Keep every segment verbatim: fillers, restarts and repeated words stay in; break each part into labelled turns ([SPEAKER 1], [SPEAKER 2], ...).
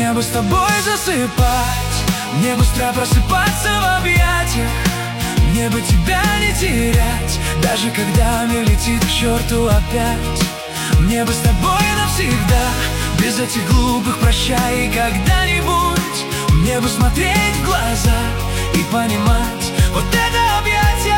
[SPEAKER 1] Мне бы с тобой засыпать, мне быстро просыпаться в объятиях, мне бы тебя не терять, даже когда мир летит к черту опять. Мне бы с тобой навсегда, без этих глупых прощай и когда-нибудь. Мне бы смотреть в глаза и понимать, вот это объятие.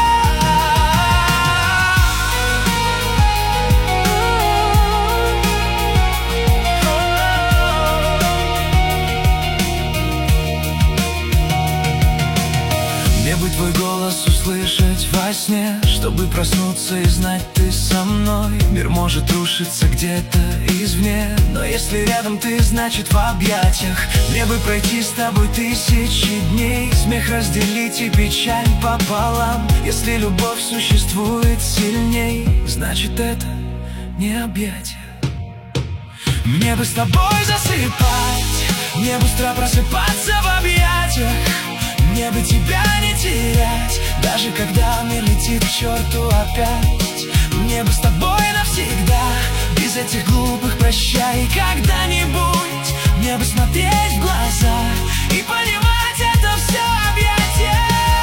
[SPEAKER 1] Мне бы твой голос услышать во сне, чтобы проснуться и знать, ты со мной. Мир может рушиться где-то извне, но если рядом ты, значит в объятиях. Мне бы пройти с тобой тысячи дней, смех разделить и печаль пополам. Если любовь существует сильней, значит это не объятие. Мне бы с тобой засыпать, мне быстро просыпаться в объятиях, мне бы тебя не терять, даже когда мир летит к черту опять. Мне бы с тобой навсегда, без этих глупых прощай и когда-нибудь. Мне бы смотреть в глаза и понимать, это все объятия.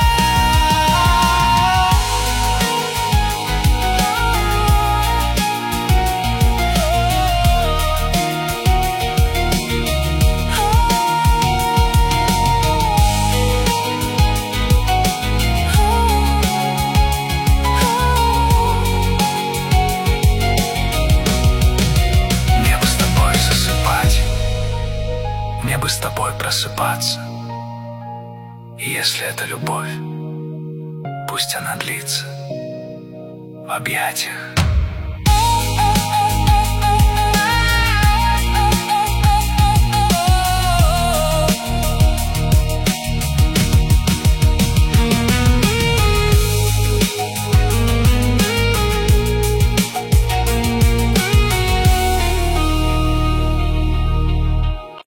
[SPEAKER 1] Мне бы с тобой просыпаться. И если это любовь, пусть она длится в объятиях.